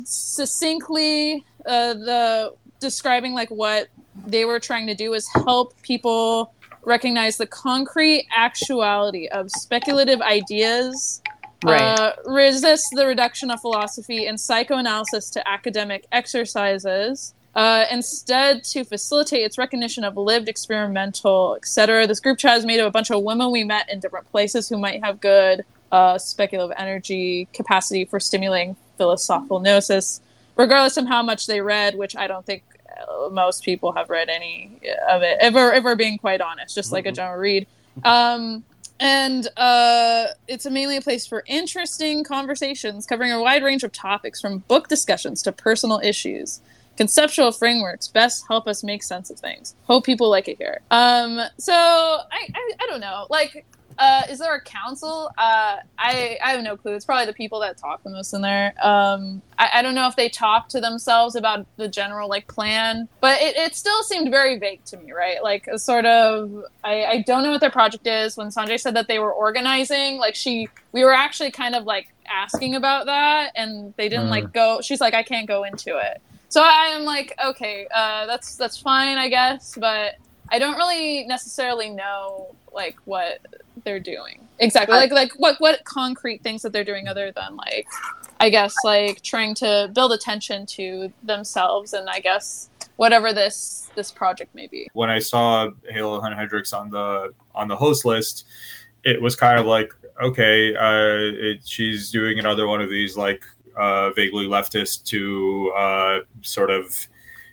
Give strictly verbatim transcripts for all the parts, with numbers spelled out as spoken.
succinctly, uh, the describing like what they were trying to do is help people recognize the concrete actuality of speculative ideas, right. uh, resist the reduction of philosophy and psychoanalysis to academic exercises, uh, instead to facilitate its recognition of lived, experimental, et cetera. This group chat is made of a bunch of women we met in different places who might have good uh, speculative energy capacity for stimulating philosophical gnosis, regardless of how much they read, which I don't think most people have read any of it, if we're, if we're being quite honest, just like a general read. Um, and uh, it's mainly a place for interesting conversations covering a wide range of topics, from book discussions to personal issues. Conceptual frameworks best help us make sense of things. Hope people like it here. Um, so, I, I, I don't know. Like, uh, is there a council? Uh, I, I have no clue. It's probably the people that talk the most in there. Um, I, I don't know if they talk to themselves about the general, like, plan. But it, it still seemed very vague to me, right? Like, a sort of... I, I don't know what their project is. When Sanjay said that they were organizing, like, she... We were actually kind of, like, asking about that. And they didn't, mm. like, go... She's like, I can't go into it. So I'm like, okay, uh, that's that's fine, I guess, but I don't really necessarily know like what they're doing exactly, like like what what concrete things that they're doing other than like, I guess like trying to build attention to themselves and I guess whatever this this project may be. When I saw Halo Hunt Hendricks on the on the host list, it was kind of like, okay, uh, it, she's doing another one of these like. Uh, vaguely leftist to uh, sort of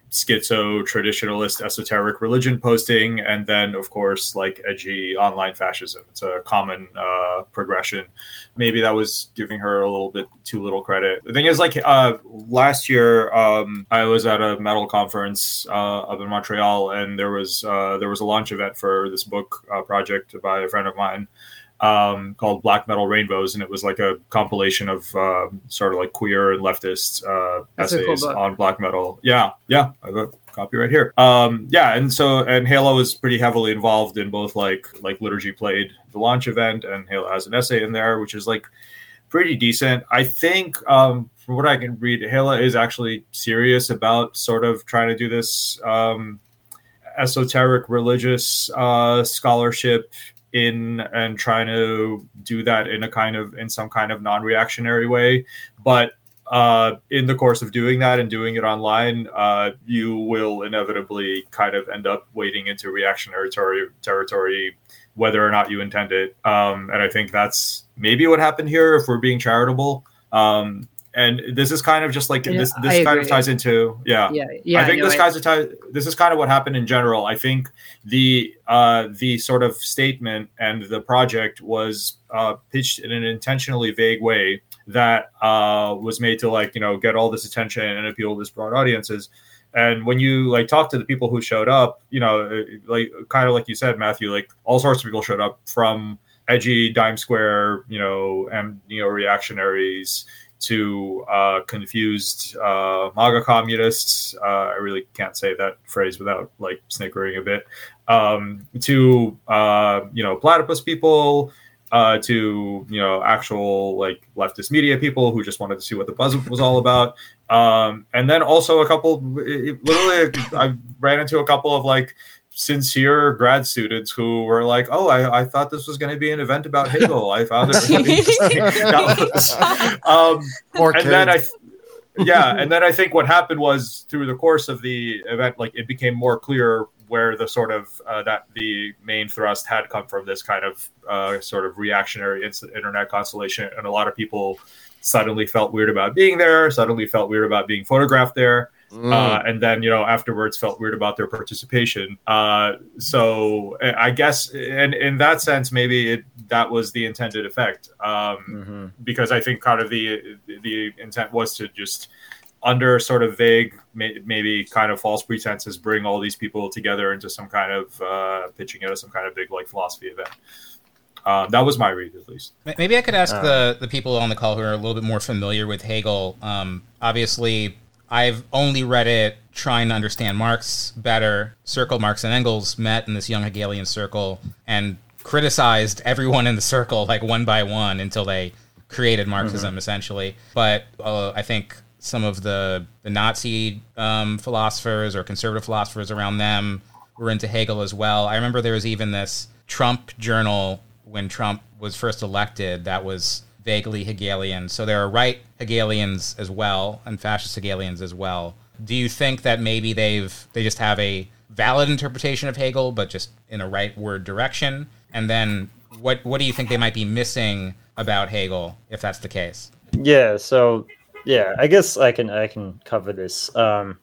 schizo traditionalist esoteric religion posting, and then of course like edgy online fascism. It's a common uh, progression. Maybe that was giving her a little bit too little credit. The thing is, like uh, last year um, I was at a metal conference uh, up in Montreal, and there was uh, there was a launch event for this book uh, project by a friend of mine. Um, called Black Metal Rainbows, and it was like a compilation of uh, sort of like queer and leftist uh, essays cool on black metal. Yeah, yeah, I have a copy right here. Um, yeah, and so and Halo was pretty heavily involved in both like like Liturgy played the launch event, and Halo has an essay in there, which is like pretty decent. I think um, from what I can read, Halo is actually serious about sort of trying to do this um, esoteric religious uh, scholarship. In and trying to do that in a kind of in some kind of non-reactionary way, but uh, in the course of doing that and doing it online, uh, you will inevitably kind of end up wading into reactionary ter- territory, whether or not you intend it. Um, and I think that's maybe what happened here, if we're being charitable. Um, And this is kind of just like yeah, this. This I kind agree. of ties into yeah. Yeah, yeah. I think no, this I, kind of ties. This is kind of what happened in general. I think the uh, the sort of statement and the project was uh, pitched in an intentionally vague way that uh, was made to like you know get all this attention and appeal to this broad audiences. And when you like talk to the people who showed up, you know, like kind of like you said, Matthew, like all sorts of people showed up, from edgy dime square, you know, and neo reactionaries to uh, confused uh, MAGA communists. Uh, I really can't say that phrase without like snickering a bit. Um, to uh, you know, platypus people. Uh, to you know, actual like leftist media people who just wanted to see what the buzz was all about. Um, and then also a couple, literally, I ran into a couple of like sincere grad students who were like, "Oh, I, I thought this was going to be an event about Hegel. I found it really interesting." um, Poor and kids. then I, yeah, and then I think what happened was through the course of the event, like it became more clear where the sort of uh, that the main thrust had come from, this kind of uh, sort of reactionary internet constellation, and a lot of people suddenly felt weird about being there, suddenly felt weird about being photographed there. Mm. Uh, and then, you know, afterwards felt weird about their participation. Uh, so I guess in, in that sense, maybe it, that was the intended effect. Um, mm-hmm. Because I think kind of the, the intent was to just, under sort of vague, maybe kind of false pretenses, bring all these people together into some kind of uh, pitching it as some kind of big like philosophy event. Um, that was my read, at least. Maybe I could ask uh, the, the people on the call who are a little bit more familiar with Hegel. Um, obviously, I've only read it trying to understand Marx better. Circle Marx and Engels met in this young Hegelian circle and criticized everyone in the circle like one by one until they created Marxism, mm-hmm. essentially. But uh, I think some of the, the Nazi um, philosophers or conservative philosophers around them were into Hegel as well. I remember there was even this Trump journal when Trump was first elected that was vaguely Hegelian. So there are right Hegelians as well and fascist Hegelians as well. Do you think that maybe they've they just have a valid interpretation of Hegel, but just in a rightward direction? And then what what do you think they might be missing about Hegel if that's the case? Yeah, so yeah, I guess I can I can cover this. Um,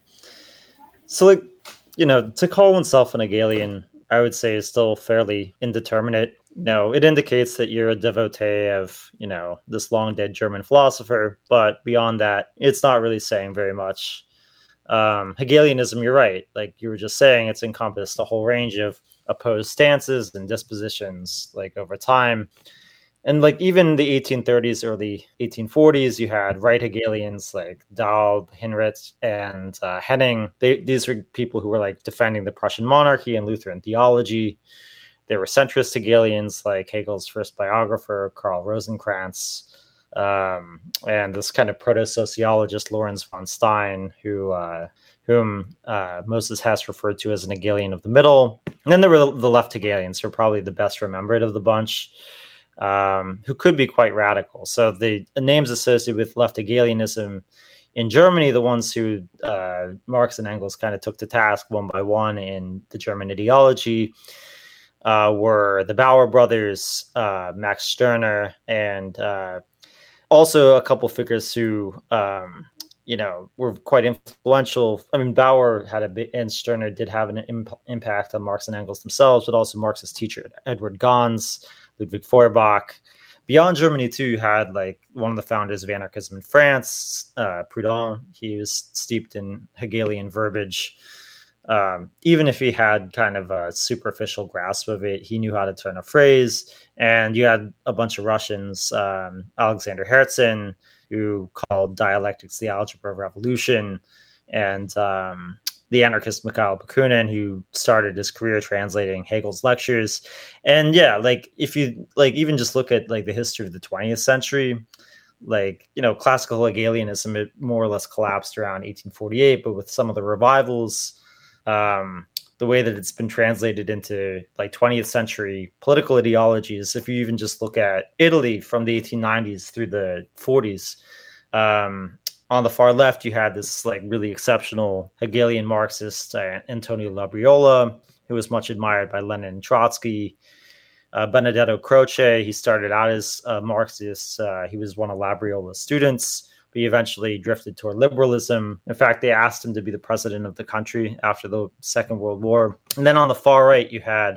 so like, you know, to call oneself an Hegelian, I would say is still fairly indeterminate. No, it indicates that you're a devotee of, you know, this long dead German philosopher, but beyond that, it's not really saying very much. Um, Hegelianism, you're right. Like you were just saying, it's encompassed a whole range of opposed stances and dispositions, like over time. And like even the eighteen thirties, early eighteen forties, you had right Hegelians like Daub, Hinrich, and uh, Henning. They, these were people who were like defending the Prussian monarchy and Lutheran theology. There were centrist Hegelians like Hegel's first biographer, Karl Rosenkranz, um, and this kind of proto-sociologist, Lorenz von Stein, who uh, whom uh, Moses Hess referred to as an Hegelian of the middle. And then there were the left Hegelians, who are probably the best remembered of the bunch, um, who could be quite radical. So the, the names associated with left Hegelianism in Germany, the ones who uh, Marx and Engels kind of took to task one by one in the German ideology, Uh, were the Bauer brothers, uh, Max Stirner, and uh, also a couple figures who, um, you know, were quite influential. I mean, Bauer had a bit, and Stirner did have an imp- impact on Marx and Engels themselves, but also Marx's teacher, Edward Gans, Ludwig Feuerbach. Beyond Germany, too, you had like one of the founders of anarchism in France, uh, Proudhon. He was steeped in Hegelian verbiage. Um, even if he had kind of a superficial grasp of it, he knew how to turn a phrase. And you had a bunch of Russians, um, Alexander Herzen, who called dialectics the algebra of revolution, and um, the anarchist Mikhail Bakunin, who started his career translating Hegel's lectures. And yeah, like if you like even just look at like the history of the twentieth century, like, you know, classical Hegelianism, it more or less collapsed around eighteen forty-eight, but with some of the revivals, Um, the way that it's been translated into like twentieth century political ideologies, if you even just look at Italy from the eighteen nineties through the forties, um, on the far left, you had this like really exceptional Hegelian Marxist, uh, Antonio Labriola, who was much admired by Lenin and Trotsky. Uh, Benedetto Croce, he started out as a Marxist. Uh, he was one of Labriola's students. He eventually drifted toward liberalism. In fact, they asked him to be the president of the country after the Second World War. And then on the far right, you had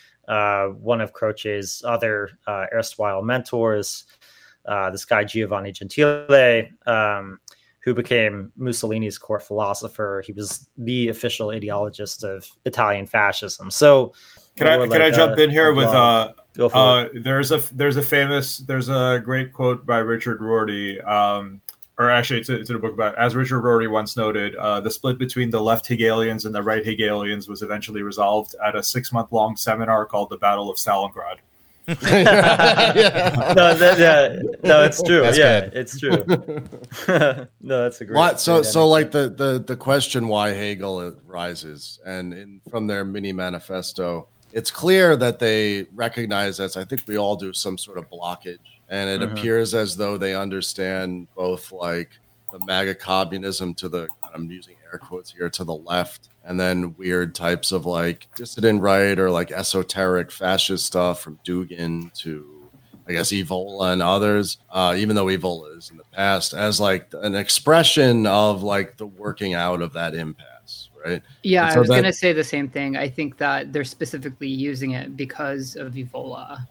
uh, one of Croce's other uh, erstwhile mentors, uh, this guy Giovanni Gentile, um, who became Mussolini's court philosopher. He was the official ideologist of Italian fascism. So, can I can like I jump a, in here with uh, uh there's a there's a famous there's a great quote by Richard Rorty. Um, Or actually, it's, a, it's in a book about, as Richard Rorty once noted, uh, the split between the left Hegelians and the right Hegelians was eventually resolved at a six-month-long seminar called the Battle of Stalingrad. yeah. No, that, yeah, no, it's true. That's yeah, good. It's true. No, that's a great. What, so, so like the, the the question why Hegel rises, and in, from their mini manifesto, it's clear that they recognize, as I think we all do, some sort of blockage. And it uh-huh. appears as though they understand both like the MAGA communism to the, I'm using air quotes here, to the left, and then weird types of like dissident right or like esoteric fascist stuff from Dugin to, I guess, Evola and others, uh, even though Evola is in the past, as like an expression of like the working out of that impasse. Right. Yeah, so I was that, going to say the same thing. I think that they're specifically using it because of Evola.